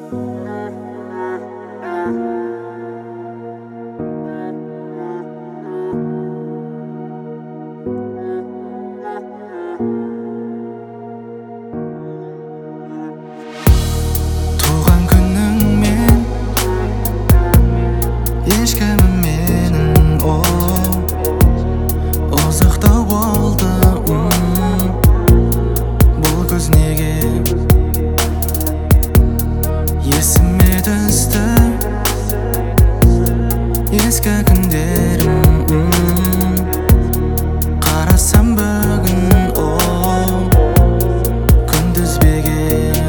Туған күніңмен ешкімім менің ұзақтау болды. Бұл күз неге есіме түсті ескі күндерім. Қарасам бүгін күндізбеге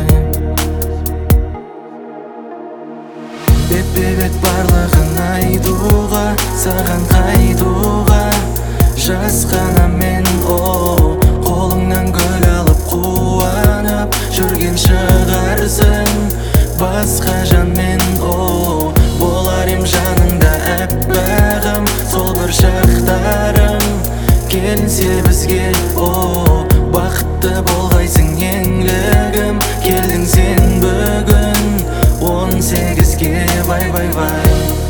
бет-бе-бет барлығын айтуға, саған қайтуға жасқанам мен. Қолыңнан гүл алып қуанып жүрген шығарсың басқа жанмен. Болар ем жаныңда әппағым, сол бір шақтарым келсе бізге. Бақытты болғайсың еңлігім, келдің сен бүгін 18-ге. Бай бай бай.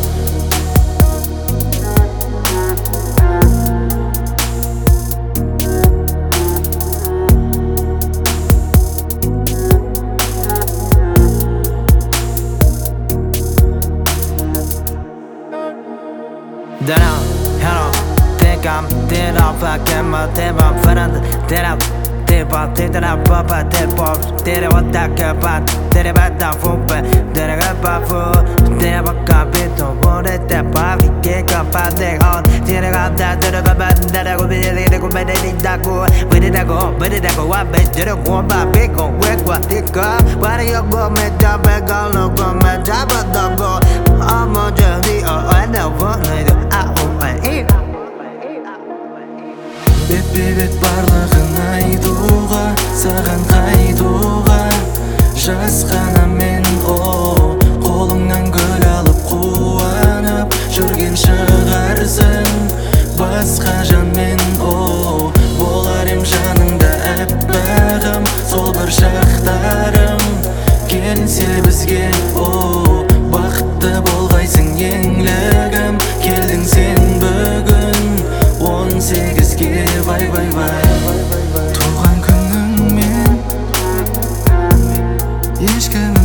Down, hello, think I'm dead off, I get my tape off, فرند تراب تيبا تدرا بابا تيبا تيري واتاكا بات تيري باتا فوبا تيري غابا فو تيري بكا بيتو بوري تيبا في كيكا باتي هون تيري غابتا تيري غابا تيري غوبي تيري غوبي تيري داكو بدي داكو وابش تيري غوبا بيكو ويكوا تيكا واري يوغو ميتا بيكا لوغو ميتا بدوغو أمو جهدي أنا فونيدو Бет-бе-бет барлығын айтуға, саған қайтуға жасқанам мен. Қолыңнан гүл алып қуанып жүрген шығарсың басқа жанмен. Болар ем жаныңда әппағым, сол бір шақтарым келсе бізге. Бақытты болғайсың еңлігім, келдің сен бүгін 18-ге. Бай бай бай. Туған күніңмен ешкім